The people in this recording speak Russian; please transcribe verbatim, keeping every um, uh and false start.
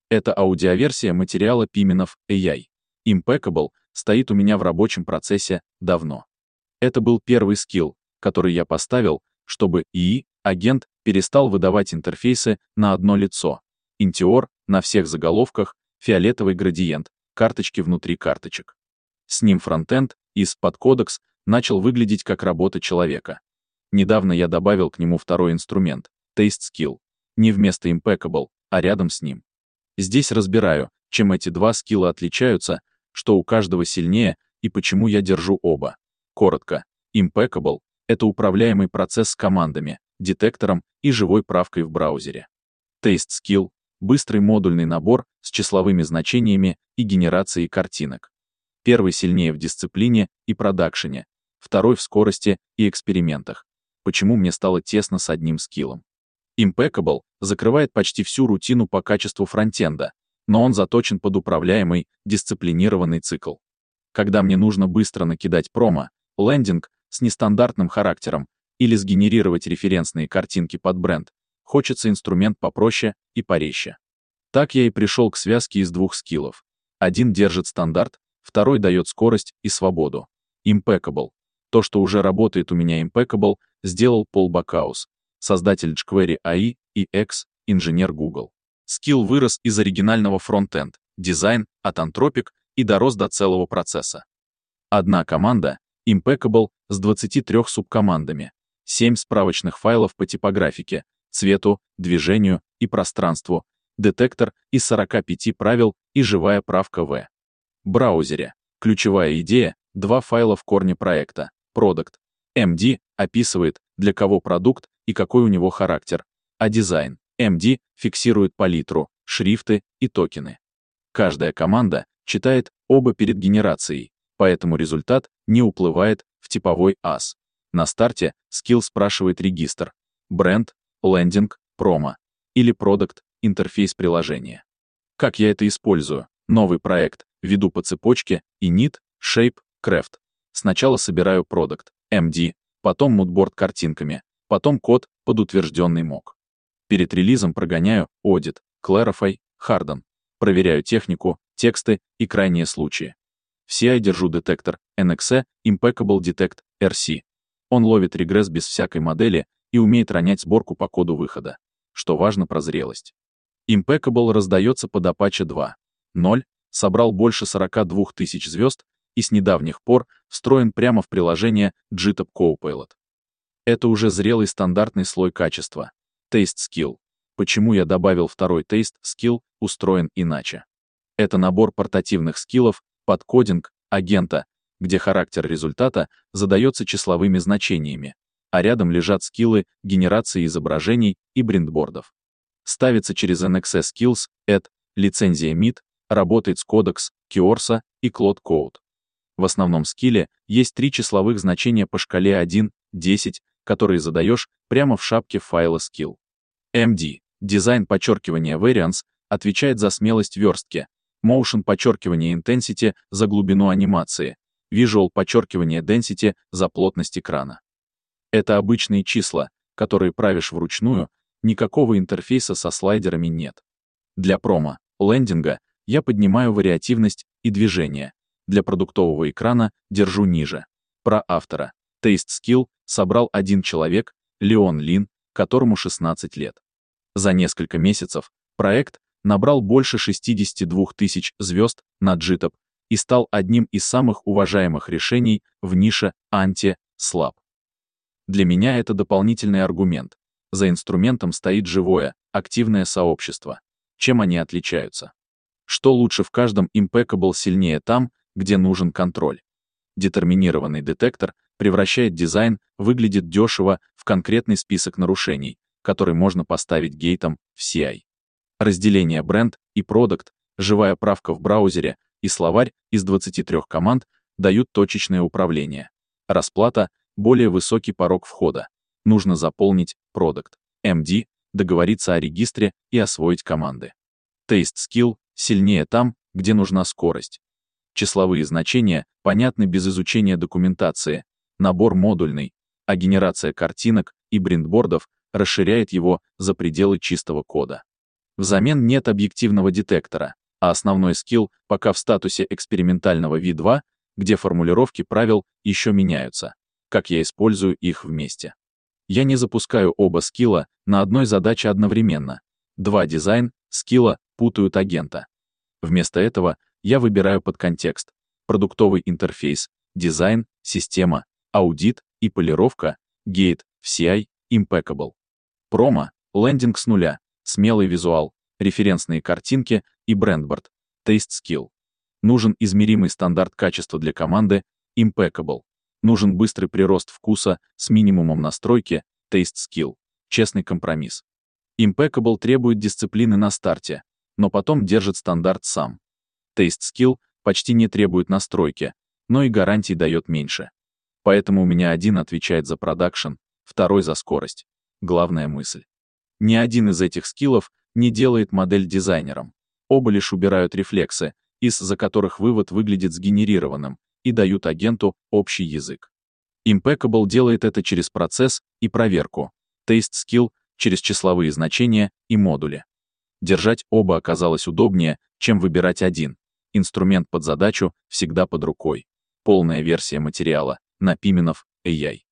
Это аудиоверсия материала Пименов эй ай. Impeccable стоит у меня в рабочем процессе давно. Это был первый скилл, который я поставил, чтобы ИИ, агент, перестал выдавать интерфейсы на одно лицо. Интиор на всех заголовках, фиолетовый градиент, карточки внутри карточек. С ним фронтенд из подкодекс начал выглядеть как работа человека. Недавно я добавил к нему второй инструмент — TasteSkill. Не вместо Impeccable, а рядом с ним. Здесь разбираю, чем эти два скилла отличаются, что у каждого сильнее и почему я держу оба. Коротко, Impeccable — это управляемый процесс с командами, детектором и живой правкой в браузере. TasteSkill — быстрый модульный набор с числовыми значениями и генерацией картинок. Первый сильнее в дисциплине и продакшене, второй в скорости и экспериментах. Почему мне стало тесно с одним скиллом? Impeccable закрывает почти всю рутину по качеству фронтенда, но он заточен под управляемый, дисциплинированный цикл. Когда мне нужно быстро накидать промо, лендинг с нестандартным характером или сгенерировать референсные картинки под бренд, хочется инструмент попроще и порезче. Так я и пришел к связке из двух скиллов. Один держит стандарт, второй дает скорость и свободу. Impeccable. То, что уже работает у меня Impeccable, сделал Пол Бакаус, создатель jQuery эй ай и экс-инженер Google. Скилл вырос из оригинального фронтенд, дизайн, от Anthropic и дорос до целого процесса. Одна команда, Impeccable, с двадцатью трёмя субкомандами, семь справочных файлов по типографике, цвету, движению и пространству, детектор из сорока пяти правил и живая правка в браузере. Ключевая идея — два файла в корне проекта. Product. эм ди описывает, для кого продукт и какой у него характер, а дизайн. эм ди фиксирует палитру, шрифты и токены. Каждая команда читает оба перед генерацией, поэтому результат не уплывает в типовой ас. На старте скилл спрашивает регистр, бренд, лендинг, промо или продукт, интерфейс приложения. Как я это использую? Новый проект веду по цепочке init, shape, craft. Сначала собираю продукт, эм ди, потом мудборд картинками, потом код под утвержденный мок. Перед релизом прогоняю audit, clarify, harden. Проверяю технику, тексты и крайние случаи. В си ай держу детектор эн икс и Impeccable Detect эр си. Он ловит регресс без всякой модели и умеет ронять сборку по коду выхода. Что важно про зрелость. Impeccable раздается под Apache два точка ноль, собрал больше сорока двух тысяч звезд и с недавних пор встроен прямо в приложение GitHub Copilot. Это уже зрелый стандартный слой качества. TasteSkill. Почему я добавил второй TasteSkill, устроен иначе. Это набор портативных скиллов под кодинг агента, где характер результата задается числовыми значениями, а рядом лежат скиллы генерации изображений и брендбордов. Ставится через эн икс Skills, add, лицензия мид, работает с Codex, Kyorsa и Cloud Code. В основном скилле есть три числовых значения по шкале один — десять, которые задаешь прямо в шапке файла skill. эм ди, дизайн подчеркивания variance, отвечает за смелость верстки, motion подчеркивание intensity за глубину анимации, visual подчеркивание density за плотность экрана. Это обычные числа, которые правишь вручную, никакого интерфейса со слайдерами нет. Для промо, лендинга я поднимаю вариативность и движение, для продуктового экрана держу ниже. Про автора. TasteSkill собрал один человек, Леон Лин, которому шестнадцать лет. За несколько месяцев проект набрал больше шестидесяти двух тысяч звезд на GitHub и стал одним из самых уважаемых решений в нише анти-слаб. Для меня это дополнительный аргумент. За инструментом стоит живое, активное сообщество. Чем они отличаются? Что лучше в каждом Impeccable сильнее там, где нужен контроль? Детерминированный детектор превращает дизайн, выглядит дешево, в конкретный список нарушений, который можно поставить гейтом в си ай. Разделение бренд и продукт, живая правка в браузере и словарь из двадцати трёх команд дают точечное управление. Расплата — более высокий порог входа. Нужно заполнить продукт, эм ди, договориться о регистре и освоить команды. TasteSkill сильнее там, где нужна скорость. Числовые значения понятны без изучения документации, набор модульный, а генерация картинок и брендбордов расширяет его за пределы чистого кода. Взамен нет объективного детектора, а основной скилл пока в статусе экспериментального ви два, где формулировки правил еще меняются, как я использую их вместе. Я не запускаю оба скилла на одной задаче одновременно. Два дизайн скилла путают агента. Вместо этого я выбираю под контекст: продуктовый интерфейс, дизайн, система, аудит и полировка, гейт, в си ай, Impeccable. Промо, лендинг с нуля, смелый визуал, референсные картинки и брендборд, Taste Skill. Нужен измеримый стандарт качества для команды, Impeccable. Нужен быстрый прирост вкуса с минимумом настройки, Taste Skill. Честный компромисс. Impeccable требует дисциплины на старте, но потом держит стандарт сам. Taste Skill почти не требует настройки, но и гарантий дает меньше. Поэтому у меня один отвечает за продакшн, второй за скорость. Главная мысль. Ни один из этих скиллов не делает модель дизайнером. Оба лишь убирают рефлексы, из-за которых вывод выглядит сгенерированным, и дают агенту общий язык. Impeccable делает это через процесс и проверку. Taste Skill через числовые значения и модули. Держать оба оказалось удобнее, чем выбирать один. Инструмент под задачу всегда под рукой. Полная версия материала на Piminov эй ай.